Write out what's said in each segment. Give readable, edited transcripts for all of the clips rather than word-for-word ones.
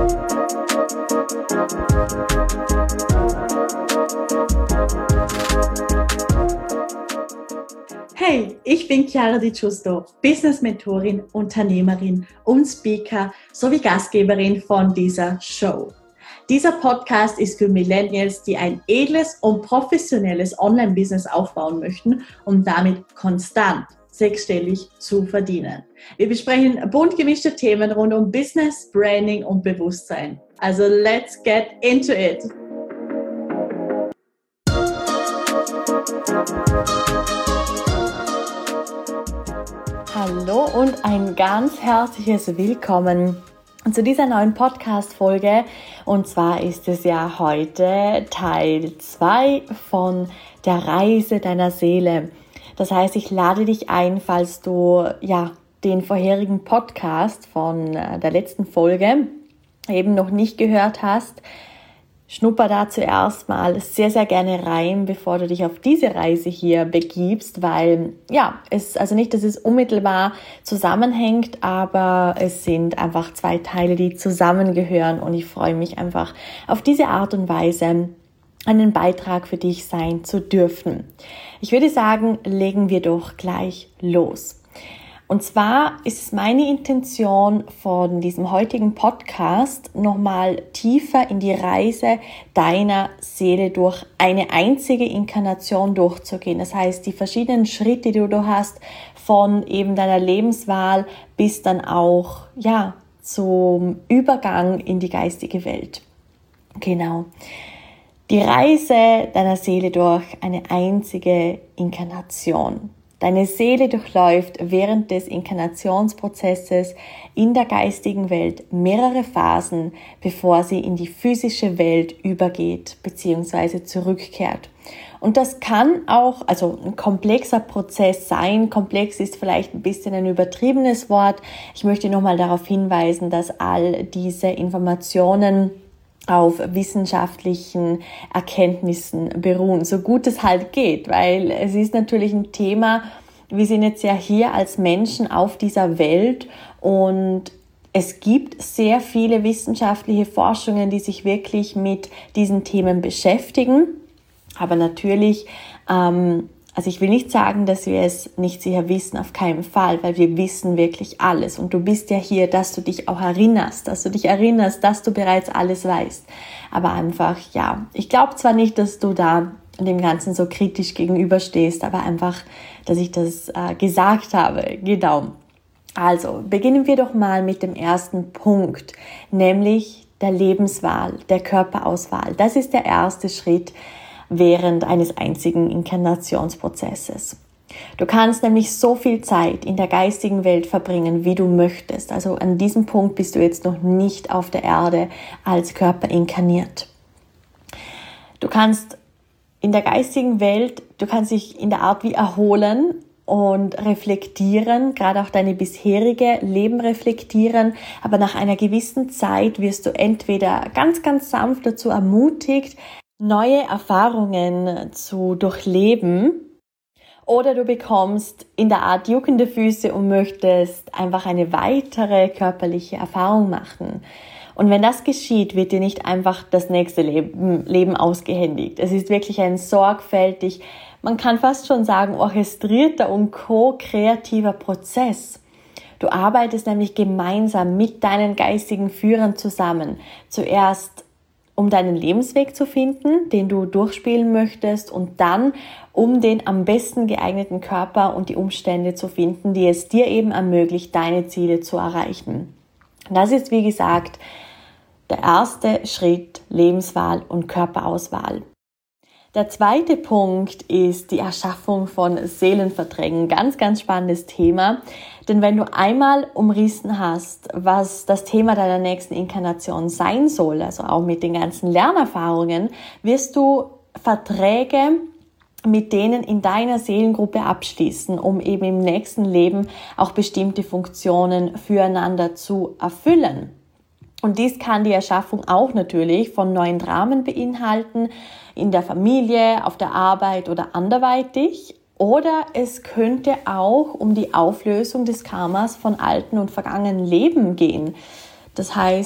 Hey, ich bin Chiara Di Giusto, Business-Mentorin, Unternehmerin und Speaker sowie Gastgeberin von dieser Show. Dieser Podcast ist für Millennials, die ein edles und professionelles Online-Business aufbauen möchten, um damit konstant sechsstellig zu verdienen. Wir besprechen bunt gemischte Themen rund um Business, Branding und Bewusstsein. Also let's get into it! Hallo und ein ganz herzliches Willkommen zu dieser neuen Podcast-Folge. Und zwar ist es ja heute Teil 2 von der Reise deiner Seele. Das heißt, ich lade dich ein, falls du den vorherigen Podcast von der letzten Folge eben noch nicht gehört hast, schnupper da zuerst mal sehr, sehr gerne rein, bevor du dich auf diese Reise hier begibst, weil nicht, dass es unmittelbar zusammenhängt, aber es sind einfach zwei Teile, die zusammengehören und ich freue mich einfach auf diese Art und Weise, einen Beitrag für dich sein zu dürfen. Ich würde sagen, legen wir doch gleich los. Und zwar ist es meine Intention von diesem heutigen Podcast, nochmal tiefer in die Reise deiner Seele durch eine einzige Inkarnation durchzugehen. Das heißt, die verschiedenen Schritte, die du hast, von eben deiner Lebenswahl bis dann auch zum Übergang in die geistige Welt. Genau. Die Reise deiner Seele durch eine einzige Inkarnation. Deine Seele durchläuft während des Inkarnationsprozesses in der geistigen Welt mehrere Phasen, bevor sie in die physische Welt übergeht bzw. zurückkehrt. Und das kann auch ein komplexer Prozess sein. Komplex ist vielleicht ein bisschen ein übertriebenes Wort. Ich möchte nochmal darauf hinweisen, dass all diese Informationen auf wissenschaftlichen Erkenntnissen beruhen, so gut es halt geht, weil es ist natürlich ein Thema, wir sind jetzt ja hier als Menschen auf dieser Welt und es gibt sehr viele wissenschaftliche Forschungen, die sich wirklich mit diesen Themen beschäftigen, aber natürlich ich will nicht sagen, dass wir es nicht sicher wissen, auf keinen Fall, weil wir wissen wirklich alles. Und du bist ja hier, dass du dich auch erinnerst, dass du bereits alles weißt. Aber einfach, ich glaube zwar nicht, dass du da dem Ganzen so kritisch gegenüberstehst, aber einfach, dass ich das gesagt habe. Genau. Also, beginnen wir doch mal mit dem ersten Punkt, nämlich der Lebenswahl, der Körperauswahl. Das ist der erste Schritt während eines einzigen Inkarnationsprozesses. Du kannst nämlich so viel Zeit in der geistigen Welt verbringen, wie du möchtest. Also an diesem Punkt bist du jetzt noch nicht auf der Erde als Körper inkarniert. Du kannst in der geistigen Welt, du kannst dich in der Art wie erholen und reflektieren, gerade auch deine bisherige Leben reflektieren, aber nach einer gewissen Zeit wirst du entweder ganz, ganz sanft dazu ermutigt, neue Erfahrungen zu durchleben oder du bekommst in der Art juckende Füße und möchtest einfach eine weitere körperliche Erfahrung machen. Und wenn das geschieht, wird dir nicht einfach das nächste Leben ausgehändigt. Es ist wirklich ein sorgfältig, man kann fast schon sagen, orchestrierter und ko-kreativer Prozess. Du arbeitest nämlich gemeinsam mit deinen geistigen Führern zusammen. Zuerst um deinen Lebensweg zu finden, den du durchspielen möchtest und dann, um den am besten geeigneten Körper und die Umstände zu finden, die es dir eben ermöglicht, deine Ziele zu erreichen. Das ist, wie gesagt, der erste Schritt, Lebenswahl und Körperauswahl. Der zweite Punkt ist die Erschaffung von Seelenverträgen. Ganz, ganz spannendes Thema. Denn wenn du einmal umrissen hast, was das Thema deiner nächsten Inkarnation sein soll, also auch mit den ganzen Lernerfahrungen, wirst du Verträge mit denen in deiner Seelengruppe abschließen, um eben im nächsten Leben auch bestimmte Funktionen füreinander zu erfüllen. Und dies kann die Erschaffung auch natürlich von neuen Dramen beinhalten, in der Familie, auf der Arbeit oder anderweitig. Oder es könnte auch um die Auflösung des Karmas von alten und vergangenen Leben gehen. Das heißt,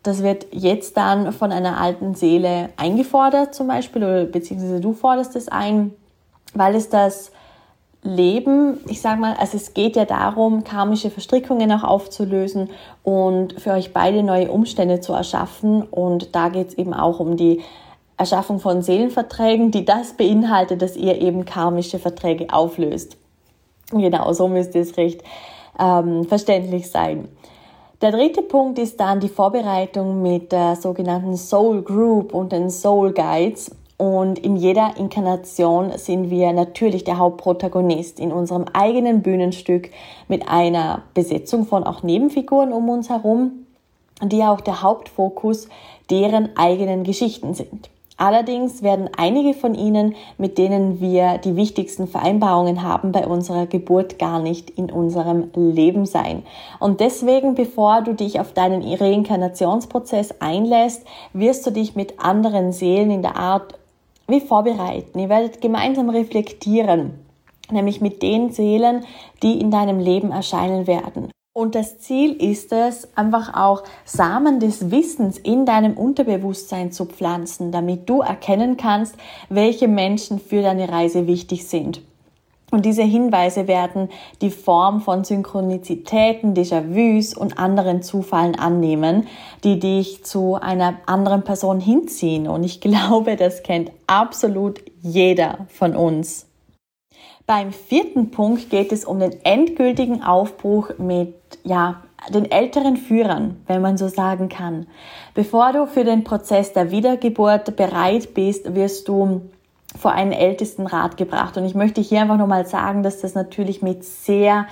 das wird jetzt dann von einer alten Seele eingefordert zum Beispiel, oder beziehungsweise du forderst es ein, weil es das Leben, ich sag mal, also es geht ja darum, karmische Verstrickungen auch aufzulösen und für euch beide neue Umstände zu erschaffen. Und da geht es eben auch um die Erschaffung von Seelenverträgen, die das beinhaltet, dass ihr eben karmische Verträge auflöst. Genau, so müsste es recht verständlich sein. Der dritte Punkt ist dann die Vorbereitung mit der sogenannten Soul Group und den Soul Guides. Und in jeder Inkarnation sind wir natürlich der Hauptprotagonist in unserem eigenen Bühnenstück mit einer Besetzung von auch Nebenfiguren um uns herum, die auch der Hauptfokus deren eigenen Geschichten sind. Allerdings werden einige von ihnen, mit denen wir die wichtigsten Vereinbarungen haben, bei unserer Geburt gar nicht in unserem Leben sein. Und deswegen, bevor du dich auf deinen Reinkarnationsprozess einlässt, wirst du dich mit anderen Seelen in der Art wie vorbereiten. Ihr werdet gemeinsam reflektieren, nämlich mit den Seelen, die in deinem Leben erscheinen werden. Und das Ziel ist es, einfach auch Samen des Wissens in deinem Unterbewusstsein zu pflanzen, damit du erkennen kannst, welche Menschen für deine Reise wichtig sind. Und diese Hinweise werden die Form von Synchronizitäten, Déjà-vus und anderen Zufallen annehmen, die dich zu einer anderen Person hinziehen. Und ich glaube, das kennt absolut jeder von uns. Beim vierten Punkt geht es um den endgültigen Aufbruch mit den älteren Führern, wenn man so sagen kann. Bevor du für den Prozess der Wiedergeburt bereit bist, wirst du vor einen Ältestenrat gebracht. Und ich möchte hier einfach nochmal sagen, dass das natürlich mit sehr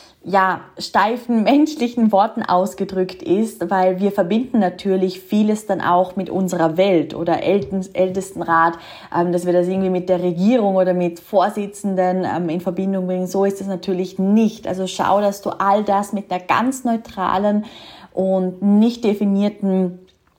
steifen menschlichen Worten ausgedrückt ist, weil wir verbinden natürlich vieles dann auch mit unserer Welt oder Ältestenrat, dass wir das irgendwie mit der Regierung oder mit Vorsitzenden in Verbindung bringen. So ist es natürlich nicht. Also schau, dass du all das mit einer ganz neutralen und nicht definierten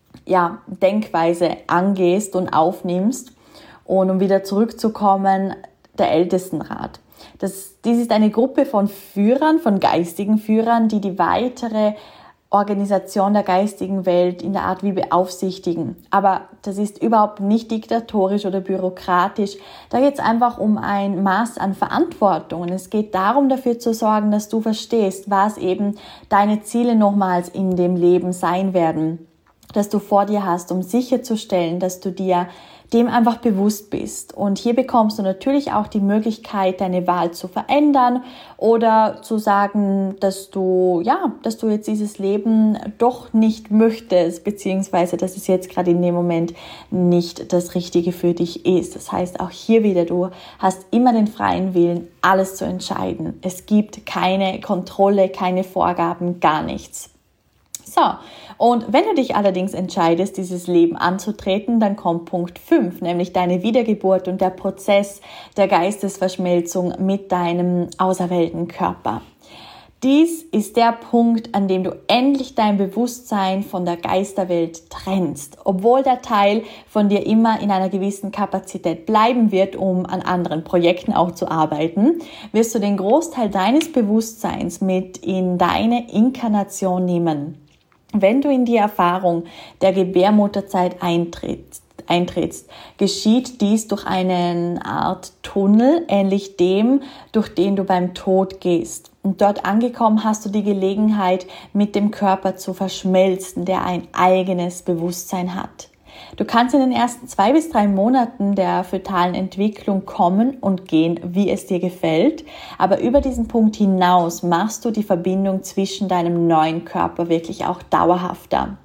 Denkweise angehst und aufnimmst. Und um wieder zurückzukommen, der Ältestenrat. Dies ist eine Gruppe von Führern, von geistigen Führern, die die weitere Organisation der geistigen Welt in der Art wie beaufsichtigen. Aber das ist überhaupt nicht diktatorisch oder bürokratisch. Da geht es einfach um ein Maß an Verantwortung. Und es geht darum, dafür zu sorgen, dass du verstehst, was eben deine Ziele nochmals in dem Leben sein werden, dass du vor dir hast, um sicherzustellen, dass du dir dem einfach bewusst bist. Und hier bekommst du natürlich auch die Möglichkeit, deine Wahl zu verändern oder zu sagen, dass du jetzt dieses Leben doch nicht möchtest, beziehungsweise dass es jetzt gerade in dem Moment nicht das Richtige für dich ist. Das heißt, auch hier wieder, du hast immer den freien Willen, alles zu entscheiden. Es gibt keine Kontrolle, keine Vorgaben, gar nichts. So, und wenn du dich allerdings entscheidest, dieses Leben anzutreten, dann kommt Punkt 5, nämlich deine Wiedergeburt und der Prozess der Geistesverschmelzung mit deinem Außerweltenkörper. Dies ist der Punkt, an dem du endlich dein Bewusstsein von der Geisterwelt trennst. Obwohl der Teil von dir immer in einer gewissen Kapazität bleiben wird, um an anderen Projekten auch zu arbeiten, wirst du den Großteil deines Bewusstseins mit in deine Inkarnation nehmen. Wenn du in die Erfahrung der Gebärmutterzeit eintrittst, geschieht dies durch eine Art Tunnel, ähnlich dem, durch den du beim Tod gehst. Und dort angekommen hast du die Gelegenheit, mit dem Körper zu verschmelzen, der ein eigenes Bewusstsein hat. Du kannst in den ersten 2 bis 3 Monaten der fötalen Entwicklung kommen und gehen, wie es dir gefällt. Aber über diesen Punkt hinaus machst du die Verbindung zwischen deinem neuen Körper wirklich auch dauerhafter.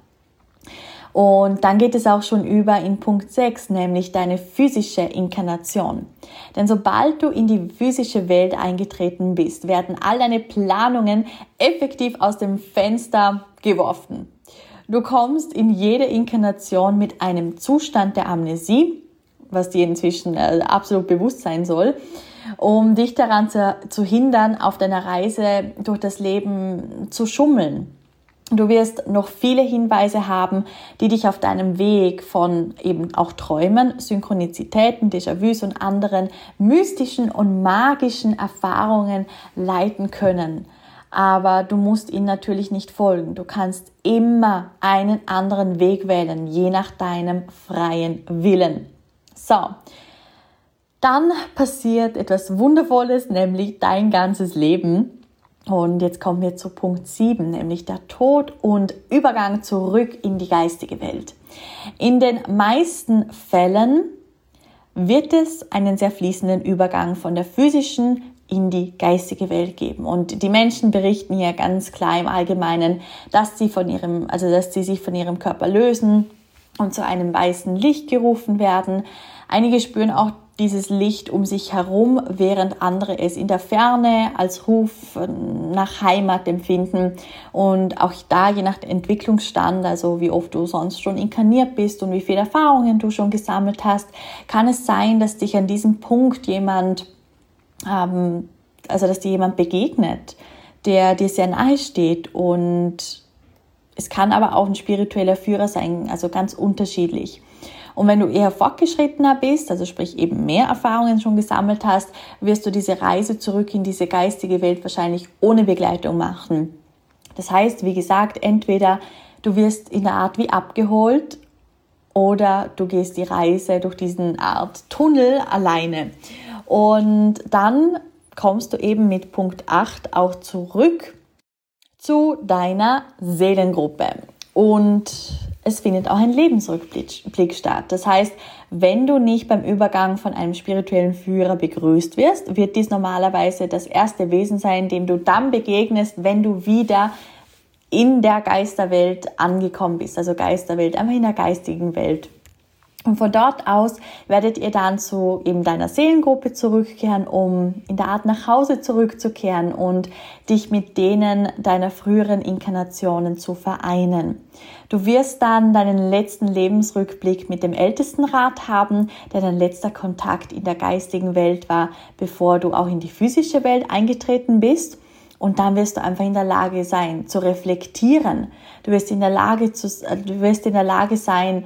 Und dann geht es auch schon über in Punkt 6, nämlich deine physische Inkarnation. Denn sobald du in die physische Welt eingetreten bist, werden all deine Planungen effektiv aus dem Fenster geworfen. Du kommst in jede Inkarnation mit einem Zustand der Amnesie, was dir inzwischen absolut bewusst sein soll, um dich daran zu hindern, auf deiner Reise durch das Leben zu schummeln. Du wirst noch viele Hinweise haben, die dich auf deinem Weg von eben auch Träumen, Synchronizitäten, Déjà-vus und anderen mystischen und magischen Erfahrungen leiten können. aber du musst ihnen natürlich nicht folgen. Du kannst immer einen anderen Weg wählen, je nach deinem freien Willen. So, dann passiert etwas Wundervolles, nämlich dein ganzes Leben. Und jetzt kommen wir zu Punkt 7, nämlich der Tod und Übergang zurück in die geistige Welt. In den meisten Fällen wird es einen sehr fließenden Übergang von der physischen in die geistige Welt geben. Und die Menschen berichten hier ganz klar im Allgemeinen, dass sie sich von ihrem Körper lösen und zu einem weißen Licht gerufen werden. Einige spüren auch dieses Licht um sich herum, während andere es in der Ferne als Ruf nach Heimat empfinden. Und auch da, je nach Entwicklungsstand, also wie oft du sonst schon inkarniert bist und wie viele Erfahrungen du schon gesammelt hast, kann es sein, dass dich an diesem Punkt dass dir jemand begegnet, der dir sehr nahe steht. Und es kann aber auch ein spiritueller Führer sein, also ganz unterschiedlich. Und wenn du eher fortgeschrittener bist, also sprich eben mehr Erfahrungen schon gesammelt hast, wirst du diese Reise zurück in diese geistige Welt wahrscheinlich ohne Begleitung machen. Das heißt, wie gesagt, entweder du wirst in der Art wie abgeholt oder du gehst die Reise durch diesen Art Tunnel alleine. Und dann kommst du eben mit Punkt 8 auch zurück zu deiner Seelengruppe. Und es findet auch ein Lebensrückblick statt. Das heißt, wenn du nicht beim Übergang von einem spirituellen Führer begrüßt wirst, wird dies normalerweise das erste Wesen sein, dem du dann begegnest, wenn du wieder in der Geisterwelt angekommen bist. Also Geisterwelt, einfach in der geistigen Welt. Und von dort aus werdet ihr dann zu eben deiner Seelengruppe zurückkehren, um in der Art nach Hause zurückzukehren und dich mit denen deiner früheren Inkarnationen zu vereinen. Du wirst dann deinen letzten Lebensrückblick mit dem Ältestenrat haben, der dein letzter Kontakt in der geistigen Welt war, bevor du auch in die physische Welt eingetreten bist. Und dann wirst du einfach in der Lage sein, zu reflektieren. Du wirst in der Lage sein,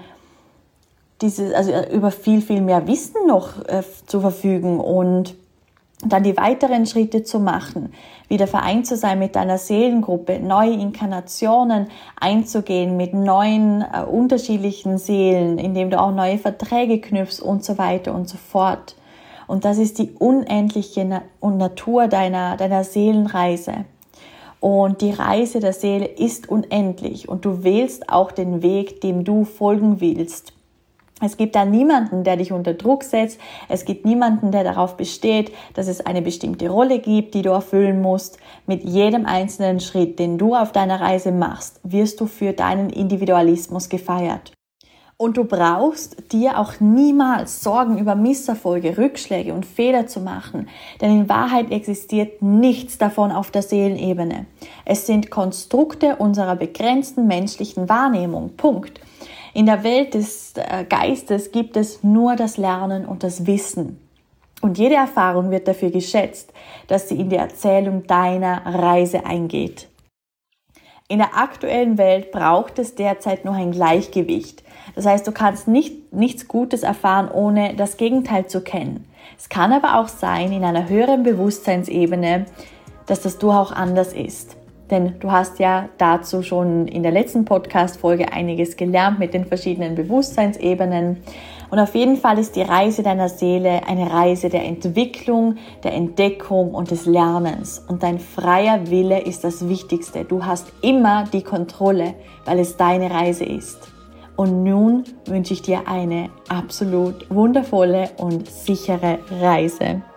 über viel, viel mehr Wissen noch zu verfügen und dann die weiteren Schritte zu machen, wieder vereint zu sein mit deiner Seelengruppe, neue Inkarnationen einzugehen mit neuen, unterschiedlichen Seelen, indem du auch neue Verträge knüpfst und so weiter und so fort. Und das ist die unendliche Natur deiner Seelenreise. Und die Reise der Seele ist unendlich und du wählst auch den Weg, dem du folgen willst. Es gibt da niemanden, der dich unter Druck setzt. Es gibt niemanden, der darauf besteht, dass es eine bestimmte Rolle gibt, die du erfüllen musst. Mit jedem einzelnen Schritt, den du auf deiner Reise machst, wirst du für deinen Individualismus gefeiert. Und du brauchst dir auch niemals Sorgen über Misserfolge, Rückschläge und Fehler zu machen, denn in Wahrheit existiert nichts davon auf der Seelenebene. Es sind Konstrukte unserer begrenzten menschlichen Wahrnehmung. Punkt. In der Welt des Geistes gibt es nur das Lernen und das Wissen. Und jede Erfahrung wird dafür geschätzt, dass sie in die Erzählung deiner Reise eingeht. In der aktuellen Welt braucht es derzeit noch ein Gleichgewicht. Das heißt, du kannst nichts Gutes erfahren, ohne das Gegenteil zu kennen. Es kann aber auch sein, in einer höheren Bewusstseinsebene, dass das durchaus anders ist. Denn du hast ja dazu schon in der letzten Podcast-Folge einiges gelernt mit den verschiedenen Bewusstseinsebenen. Und auf jeden Fall ist die Reise deiner Seele eine Reise der Entwicklung, der Entdeckung und des Lernens. Und dein freier Wille ist das Wichtigste. Du hast immer die Kontrolle, weil es deine Reise ist. Und nun wünsche ich dir eine absolut wundervolle und sichere Reise.